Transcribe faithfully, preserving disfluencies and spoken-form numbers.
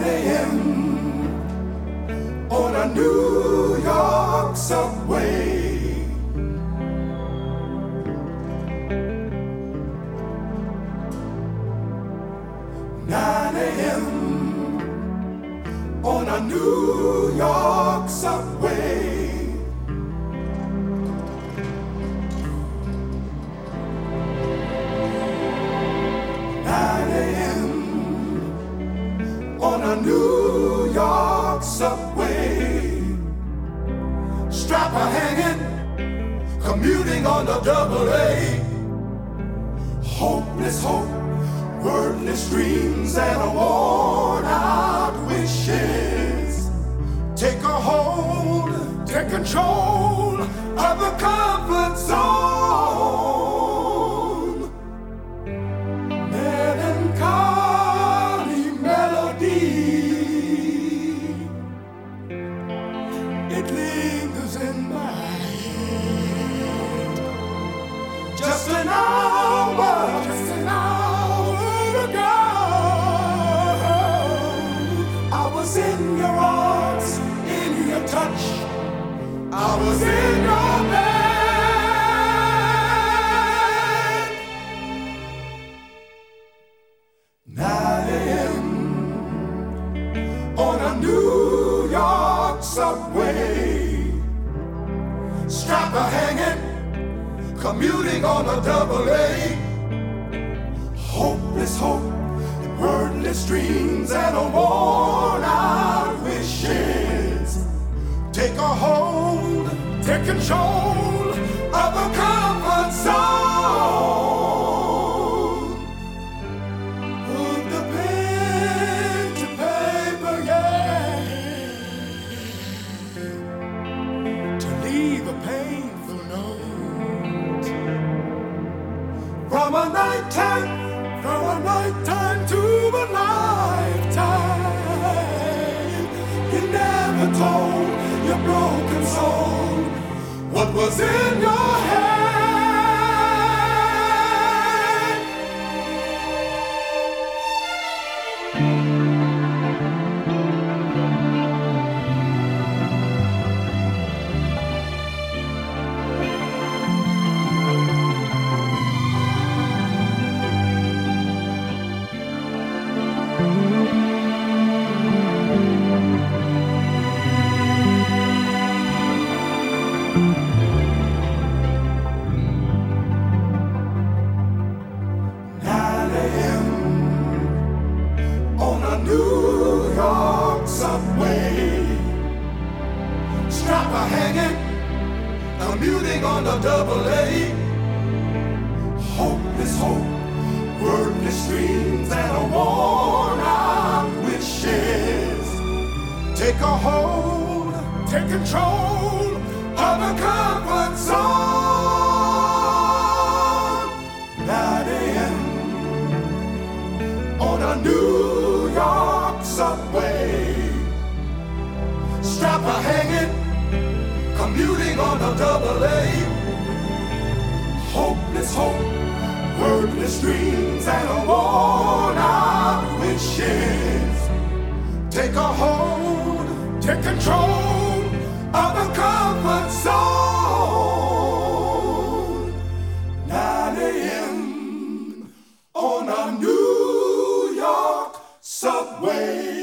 a m on a New York subway. nine a.m. on a New York subway. nine a.m. on a New York subway. Strapper hanging, commuting on the double A. Hopeless hope, wordless dreams and worn out wishes. Take a hold, take control of the comfort zone. Melancholy melody, it lingers in my head. Just an hour, just an hour ago, I was in your arms, in your touch, I was in your bed. nine a.m. on a New York subway. Strapper hanging, commuting on a double A. Hopeless hope, wordless dreams and worn out wishes. Take a hold, take control of the comfort zone. Put the pen to paper, yeah, to leave a painful note. From a nighttime, from a nighttime to a lifetime, you never told your broken soul what was in your head. nine a.m. on a New York subway. Strapper hanging, commuting on the double A. Hopeless hope, wordless dreams and worn out wishes. Take a hold, take control of the comfort zone. nine a.m. on a New York subway. Strapper hanging, commuting on the double A. Hopeless hope, wordless dreams and worn out wishes. Take a hold, take control of the comfort zone. nine a.m. on a New York subway.